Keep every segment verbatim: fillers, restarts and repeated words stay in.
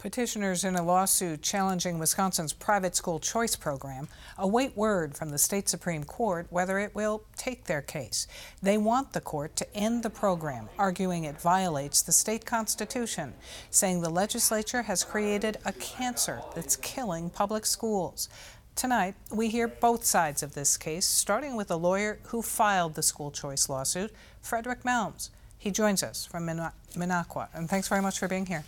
Petitioners in a lawsuit challenging Wisconsin's private school choice program await word from the state Supreme Court whether it will take their case. They want the court to end the program, arguing it violates the state constitution, saying the legislature has created a cancer that's killing public schools. Tonight, we hear both sides of this case, starting with the lawyer who filed the school choice lawsuit, Frederick Melms. He joins us from Min- Minocqua, and thanks very much for being here.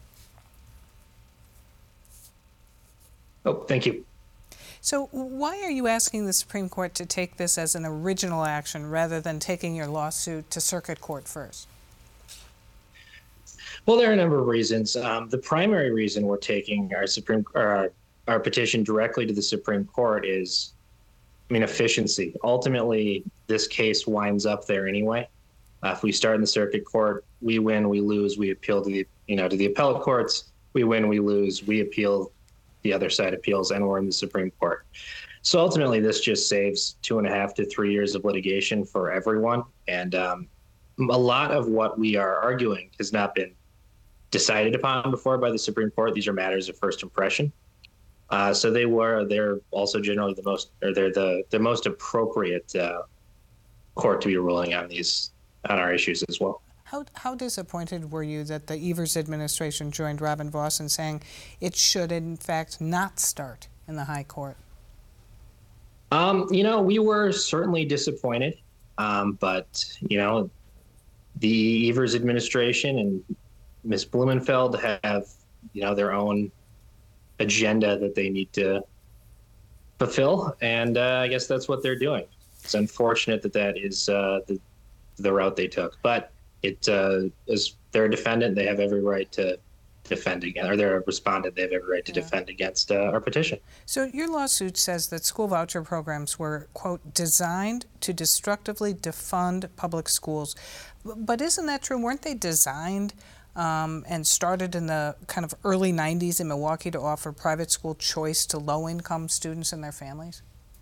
Oh, thank you. So why are you asking the Supreme Court to take this as an original action rather than taking your lawsuit to circuit court first? Well, there are a number of reasons. Um, the primary reason we're taking our Supreme our, our petition directly to the Supreme Court is, I mean, efficiency. Ultimately, this case winds up there anyway. Uh, if we start in the circuit court, we win, we lose, we appeal to the you know to the appellate courts. We win, we lose, we appeal. The other side appeals, and we're in the Supreme Court. So ultimately, this just saves two and a half to three years of litigation for everyone. And um, a lot of what we are arguing has not been decided upon before by the Supreme Court. These are matters of first impression. Uh, so they were, they're also generally the most, or they're the, the most appropriate uh, court to be ruling on these, on our issues as well. How, how disappointed were you that the Evers administration joined Robin Vos in saying it should, in fact, not start in the high court? Um, you know, we were certainly disappointed, um, but, you know, the Evers administration and Miz Blumenfeld have, you know, their own agenda that they need to fulfill, and uh, I guess that's what they're doing. It's unfortunate that that is uh, the, the route they took, but It uh, is they're a defendant. They have every right to defend against, or they're a respondent. They have every right to yeah. defend against uh, our petition. So your lawsuit says that school voucher programs were, quote, designed to destructively defund public schools. But isn't that true? Weren't they designed um, and started in the kind of early nineties in Milwaukee to offer private school choice to low-income students and their families?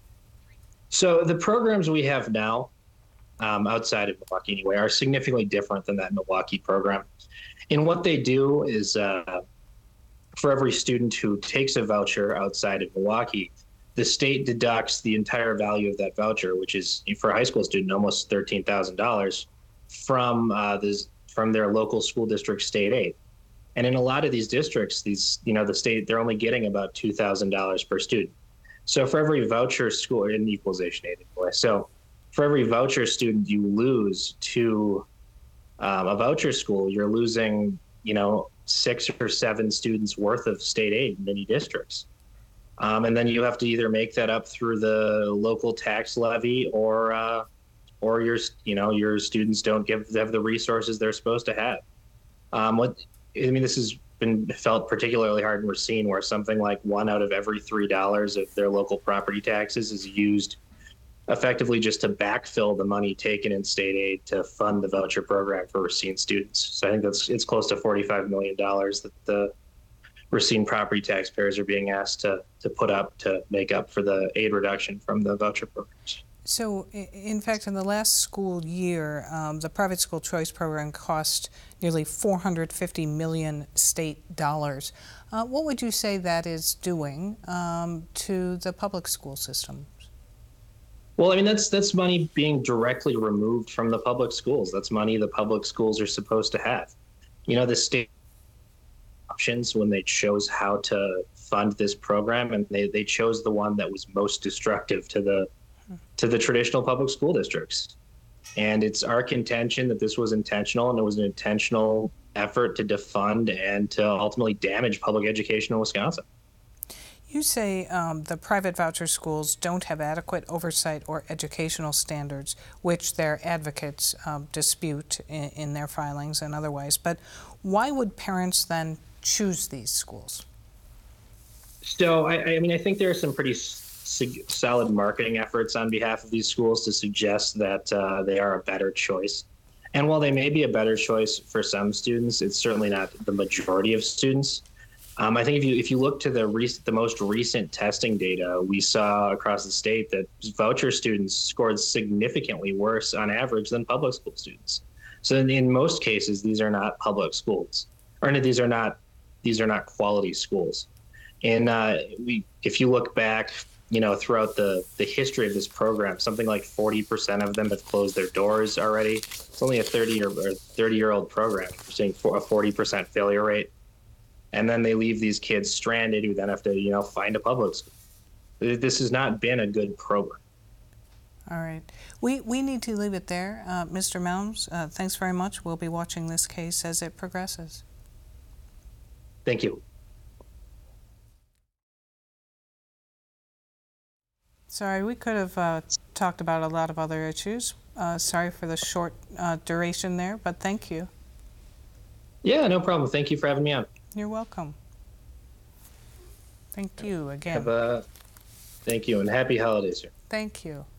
So the programs we have now, Um, outside of Milwaukee anyway, are significantly different than that Milwaukee program. And what they do is uh, for every student who takes a voucher outside of Milwaukee, the state deducts the entire value of that voucher, which is, for a high school student, almost thirteen thousand dollars from uh, this, from their local school district state aid. And in a lot of these districts, these, you know, the state, they're only getting about two thousand dollars per student. So for every voucher school, in equalization aid anyway, so for every voucher student you lose to um, a voucher school, you're losing, you know, six or seven students worth of state aid in many districts. Um, and then you have to either make that up through the local tax levy or, uh, or your, you know, your students don't give have the resources they're supposed to have. Um, what I mean, this has been felt particularly hard in Racine, where something like one out of every three dollars of their local property taxes is used effectively just to backfill the money taken in state aid to fund the voucher program for Racine students. So I think that's it's close to forty-five million dollars that the Racine property taxpayers are being asked to to put up to make up for the aid reduction from the voucher programs. So, in fact, in the last school year, um, the private school choice program cost nearly four hundred fifty million state dollars. Uh, what would you say that is doing um, to the public school system? Well, I mean, that's that's money being directly removed from the public schools. That's money the public schools are supposed to have. You know, the state options when they chose how to fund this program, and they, they chose the one that was most destructive to the to the traditional public school districts. And it's our contention that this was intentional, and it was an intentional effort to defund and to ultimately damage public education in Wisconsin. You say um, the private voucher schools don't have adequate oversight or educational standards, which their advocates um, dispute in, in their filings and otherwise. But why would parents then choose these schools? So, I, I mean, I think there are some pretty sig- solid marketing efforts on behalf of these schools to suggest that uh, they are a better choice. And while they may be a better choice for some students, it's certainly not the majority of students. Um, I think if you if you look to the rec- the most recent testing data, we saw across the state that voucher students scored significantly worse on average than public school students. So in, in most cases, these are not public schools, or no, these are not these are not quality schools. And uh, we, if you look back, you know, throughout the, the history of this program, something like forty percent of them have closed their doors already. It's only a thirty or thirty year old program. We're seeing a forty percent failure rate. And then they leave these kids stranded who then have to, you know, find a public school. This has not been a good program. All right. We, we need to leave it there. Uh, Mister Melms, uh, thanks very much. We'll be watching this case as it progresses. Thank you. Sorry, we could have uh, talked about a lot of other issues. Uh, sorry for the short uh, duration there, but thank you. Yeah, no problem. Thank you for having me on. You're welcome. Thank you again. Have a, thank you, and happy holidays, sir. Thank you.